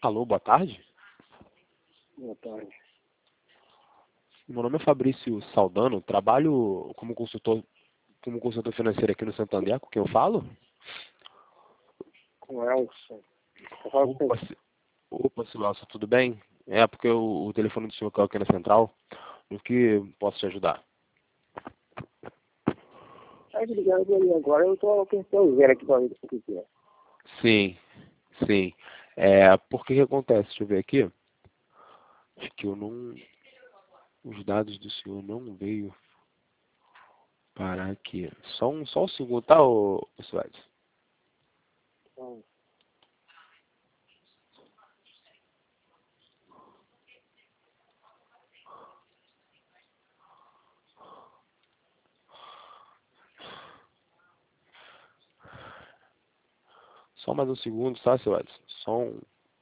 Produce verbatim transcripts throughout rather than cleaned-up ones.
Alô, boa tarde. Boa tarde. Meu nome é Fabrício Saldano, trabalho como consultor, como consultor financeiro aqui no Santander, com quem eu falo? Com Elson. Eu falo com Opa, se- opa, seu Elcio, tudo bem? É porque o, o telefone do senhor caiu aqui na central. No que posso te ajudar? Aí ligado ali agora, eu tô pensando ver aqui pra ver o que que é. Sim, sim. É, por que que acontece? Deixa eu ver aqui. Acho que eu não... Os dados do senhor não veio parar aqui. Só um, só um segundo, tá, ô, ô seu Edson? Então, Só mais um segundo, tá, seu Edson? Só um...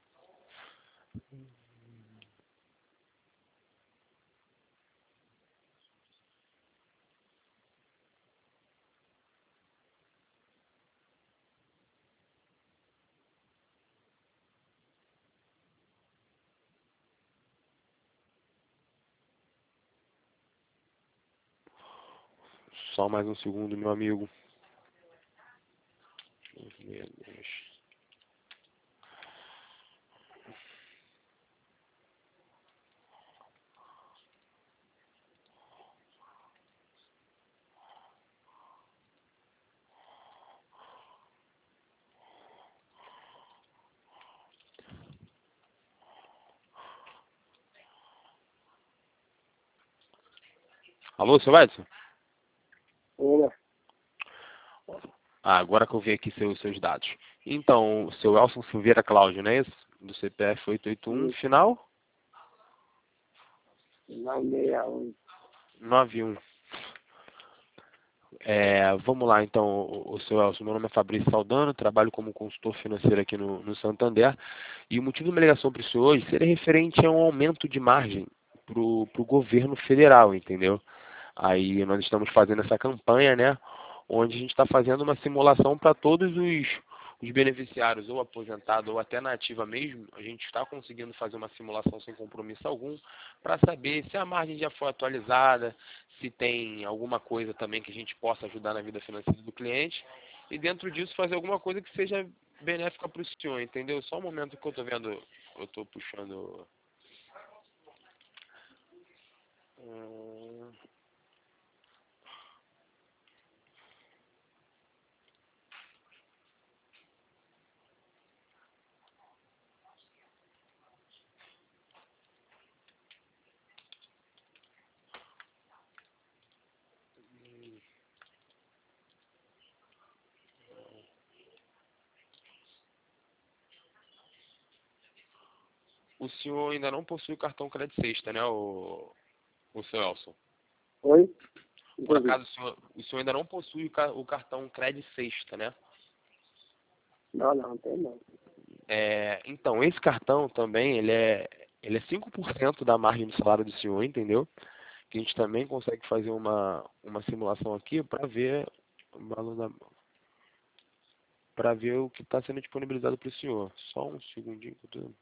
Só mais um segundo, meu amigo. Menos. Alô, seu Edson? olha, Ah, agora que eu vi aqui seus, seus dados. Então, seu Elson Silveira Cláudio, não é isso? Do C P F oitocentos e oitenta e um, isso, final na meia um. noventa e um. É, vamos lá, então, o, o seu Elson. Meu nome é Fabrício Saldano, trabalho como consultor financeiro aqui no, no Santander. E o motivo da minha ligação para o senhor hoje seria referente a um aumento de margem para o governo federal, entendeu? Aí nós estamos fazendo essa campanha, né? Onde a gente está fazendo uma simulação para todos os, os beneficiários, ou aposentado, ou até na ativa mesmo. A gente está conseguindo fazer uma simulação sem compromisso algum, para saber se a margem já foi atualizada, se tem alguma coisa também que a gente possa ajudar na vida financeira do cliente. E dentro disso fazer alguma coisa que seja benéfica para o senhor, entendeu? Só um momento que eu estou vendo, eu estou puxando... Hum, o senhor ainda não possui cartão crédito sexta, né, o, o seu Elson? Oi? Por Entendi. acaso o senhor, o senhor ainda não possui o, ca- o cartão crédito sexta, né? Não, não, tem não. É, então, esse cartão também, ele é, ele é cinco por cento da margem do salário do senhor, entendeu? Que a gente também consegue fazer uma, uma simulação aqui para ver o valor da, para ver o que está sendo disponibilizado para o senhor. Só um segundinho que eu tô...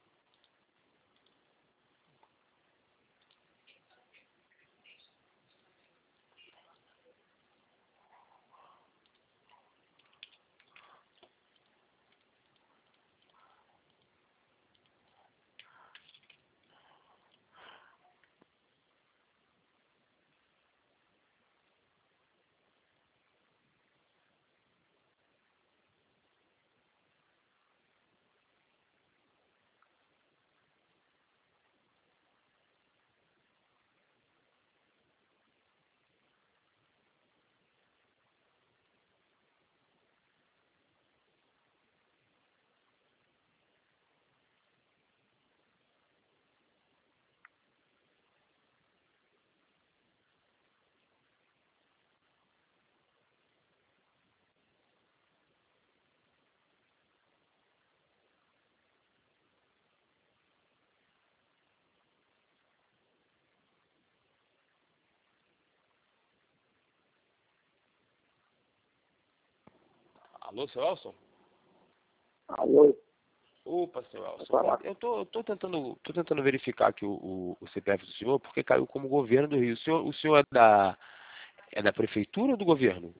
Alô, seu Elson? Alô? Opa, seu Vai Elson, falar. eu tô, tô tentando, tô tentando verificar aqui o, o, o C P F do senhor, porque caiu como governo do Rio. O senhor, o senhor é da, é da prefeitura ou do governo?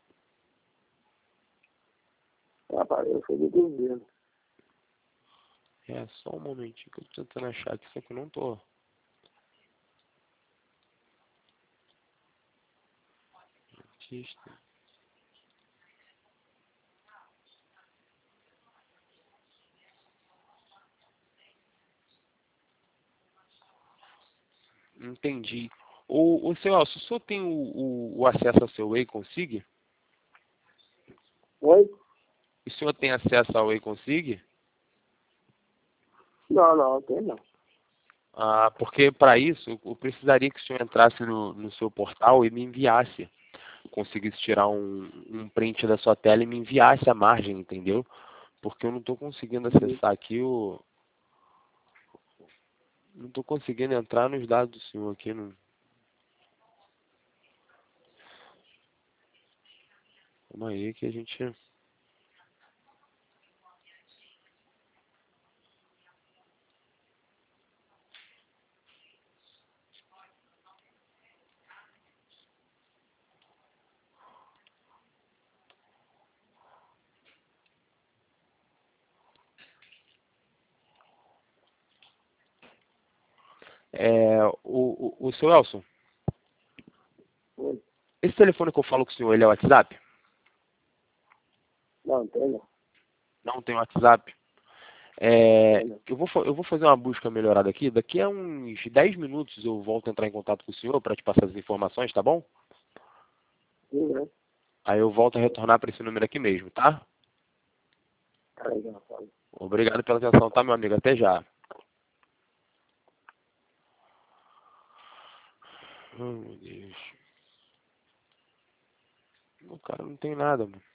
Rapaz, eu sou do governo. É, só um momentinho que eu tô tentando achar aqui, só que eu não tô. Artista. Entendi. O, o seu Elcio, o senhor tem o, o, o acesso ao seu Way Consig? Oi? O senhor tem acesso ao Way Consig? Não, não, tem não. Ah, porque para isso eu precisaria que o senhor entrasse no, no seu portal e me enviasse. Conseguisse tirar um, um print da sua tela e me enviasse a margem, entendeu? Porque eu não estou conseguindo Uhum. acessar aqui o. Não estou conseguindo entrar nos dados do senhor aqui. Não... Calma aí que a gente. É, o, o, o seu Elson, Oi? esse telefone que eu falo com o senhor, ele é WhatsApp? Não, tem não. Não tem WhatsApp. É, Tem não. eu, vou, fa- eu vou fazer uma busca melhorada aqui. Daqui a uns dez minutos eu volto a entrar em contato com o senhor para te passar as informações, tá bom? Sim, né? Aí eu volto a retornar para esse número aqui mesmo, tá? Tá legal, fala. Obrigado pela atenção, tá, meu amigo? Até já. Oh, meu Deus. O cara não tem nada, mano.